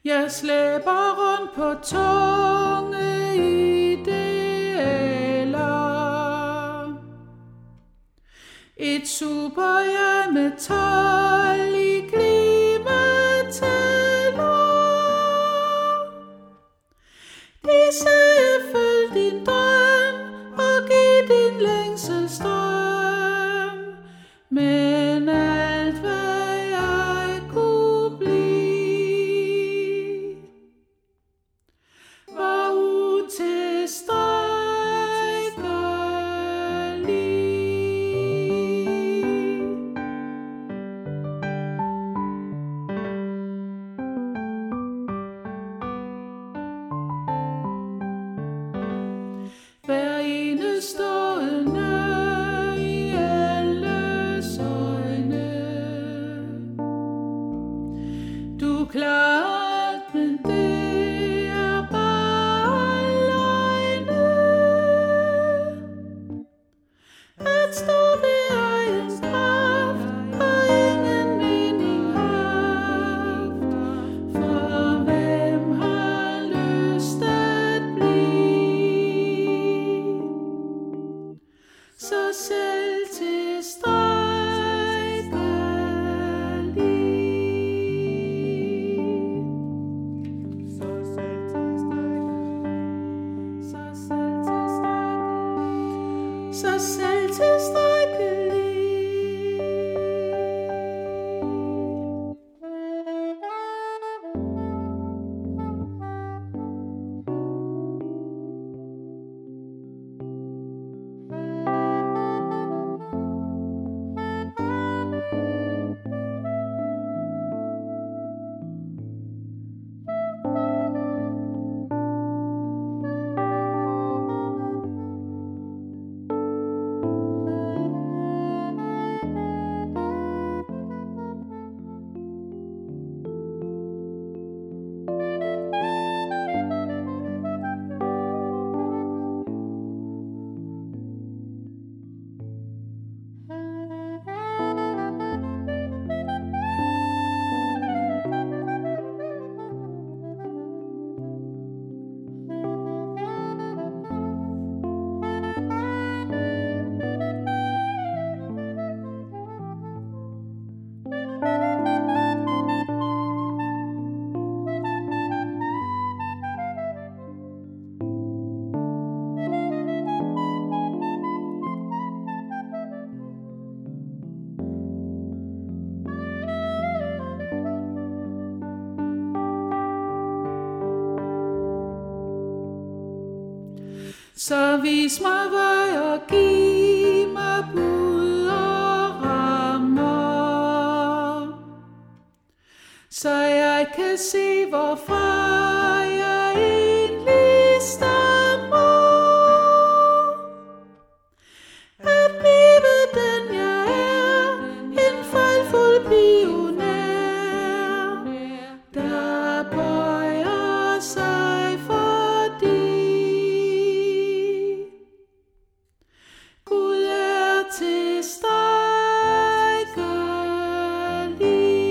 Jeg slæber rundt på tunge idealer. Et superjeg med 12 i klimatæller. De sagde, følg din drøm og giv din længsel strøm. Men alt hvad jeg kunne blive var hver enestående i alles øjne. Du klarer alt, men det er bare løgne. At stå ved egen kraft og ingen mening haft. For hvem har lyst at blive så selvtilstrækkelig. Så vis mig vej og giv mig bud og rammer, så jeg kan se, hvorfra jeg egentlig stammer. At blive den jeg er, en fejlfuld pioner, der bøjer sig fordi Gud er tilstrækkelig.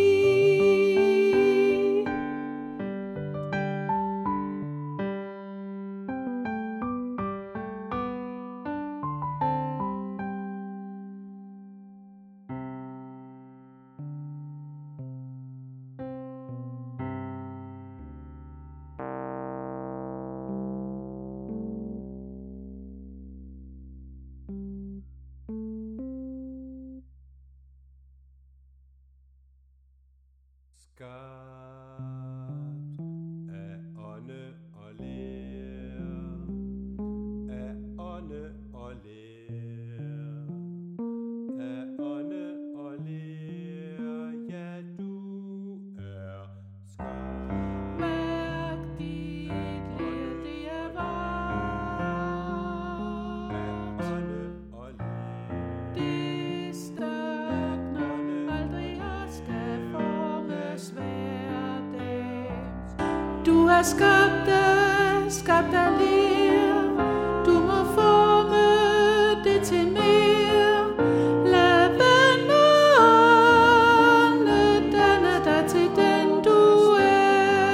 Skabt af ånde og ler, af ånde og ler, af ånde og ler, ja du er skabt. Mærk dit ler, det er varmt. Af ånde og ler, Det størkner aldrig og skal formes hver dag. Du er skabt af ler. Du må forme det til mere. Lad vand og ånde danne dig til den du er.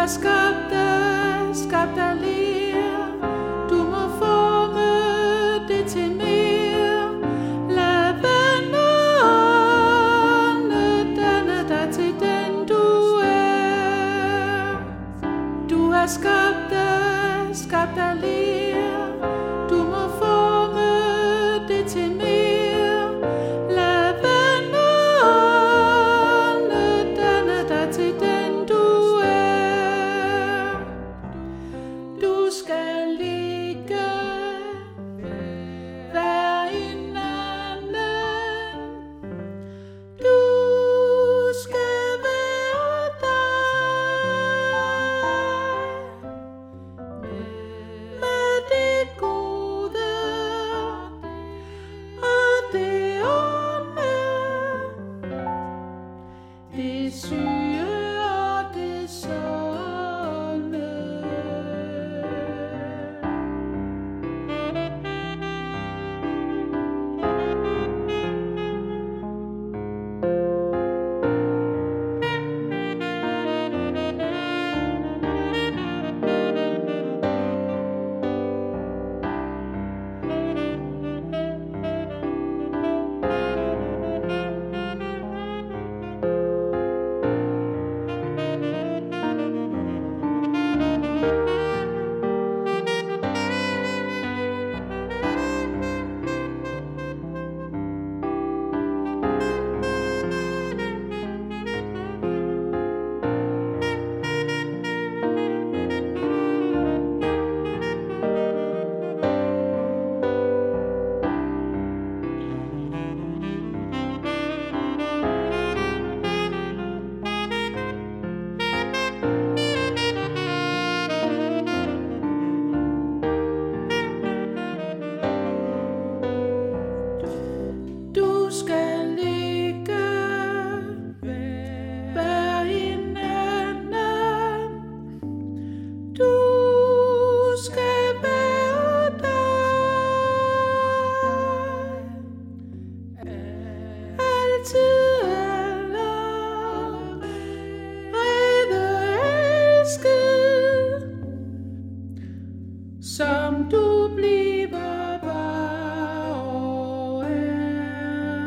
skabt af ler. Du må forme det til mere. Lad vandene danne dig til den du er. Du er skabt af ler. Du må forme det til mere. Lad vandene danne dig til den du er. Du skal ligge hver hinanden. Du skal være dig med det gode og det onde, det syge og det sunde. Du skal ligge hver hinanden. Du skal være dig. Altid allerede elsket, som du bliver var og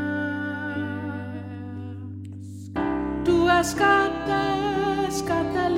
er. Du er skabt af